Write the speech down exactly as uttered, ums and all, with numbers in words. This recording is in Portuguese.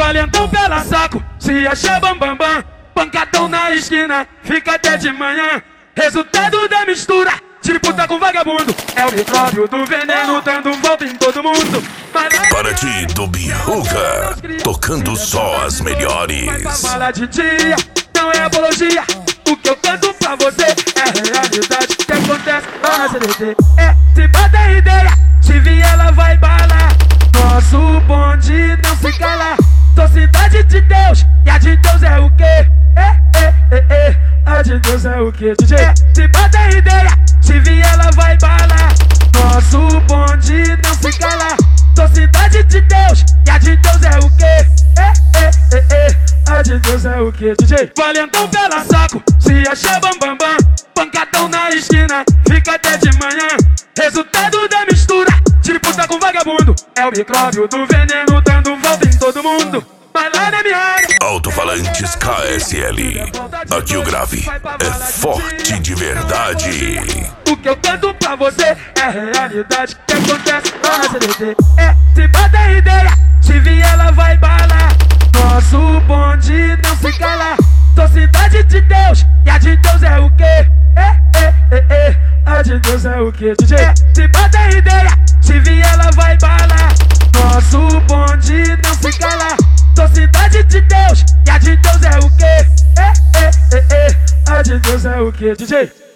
Valentão pela saco, se achar bambambam bam, bam. Pancadão na esquina, fica até de manhã. Resultado da mistura, disputa com vagabundo. É o micróbio do veneno dando volta em todo mundo. Para ti do Biruga, tocando só as melhores. Fala de dia, não é apologia. O que eu canto pra você é realidade. O que acontece na C D T é se bata ideia, se vier ela vai balar. Nosso bonde não se cala. Sou cidade de Deus, e a de Deus é o quê? É, é, é, é. A de Deus é o quê, D J? É, se bata ideia, se vier ela vai balar. Nosso bonde não se cala. Sou cidade de Deus, e a de Deus é o quê? É, é, é, é. A de Deus é o quê, D J? Valentão pela saco, se achar bambambam bam, bam. Pancadão na esquina, fica até de manhã. Resultado da mistura, disputa com vagabundo. É o micróbio do veneno dando volta em todo mundo. Vai lá na minha área. Alto-falantes K S L. Aqui o grave é forte de verdade. O que eu canto pra você é realidade. O que acontece na C D T é se bata ideia, se vier ela vai balar. Nosso bonde não se cala. Sou cidade de Deus, e a de Deus é o quê? É, é, é, é. A de Deus é o quê, D J? É, se bata ideia, se vier ela vai balar. Nosso bonde não se cala. Sou cidade de Deus, e a de Deus é o quê? É, é, é, é. A de Deus é o quê, D J?